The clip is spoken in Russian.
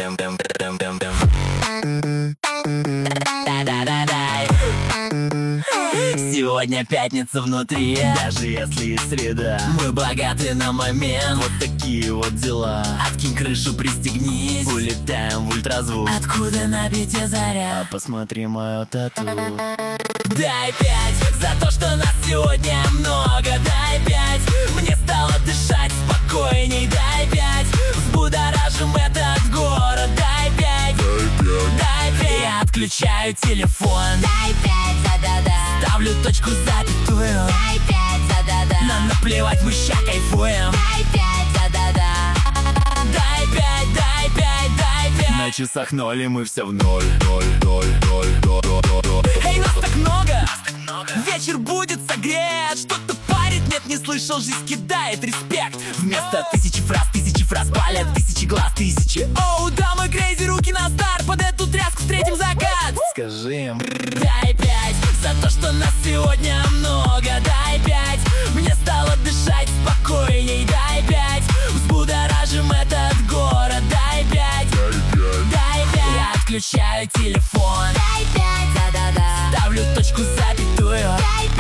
Сегодня пятница внутри, даже если и среда. Мы богаты на момент, вот такие вот дела. Откинь крышу, пристегнись, улетаем в ультразвук. Откуда на бите заря? Посмотри мою тату. Дай 5 за то, что нас сегодня много. Дай 5, мне стало дышать спокойней. Дай 5, взбудоражим этот город. Дай 5, дай 5, я отключаю телефон. Дай 5, да-да-да. Ставлю точку запятую. Дай 5, да-да-да. Нам наплевать, мы ща кайфуем. Дай 5, да-да-да. Дай 5, дай 5, дай 5. На часах 0, и мы все в ноль. Эй, нас так много! Вечер будет согрет, что-то парит, нет, не слышал, жизнь кидает респект. Вместо тысячи фраз палят тысячи глаз, тысячи. Оу, дамы крейзи, руки на старт, под эту тряску встретим закат. Скажи им. Дай 5 за то, что нас сегодня много. Дай 5, мне стало дышать спокойней. Дай 5, взбудоражим этот город. Дай 5, дай 5, я отключаю телефон. Дай 5, да-да-да. Ставлю точку запятую. Дай 5,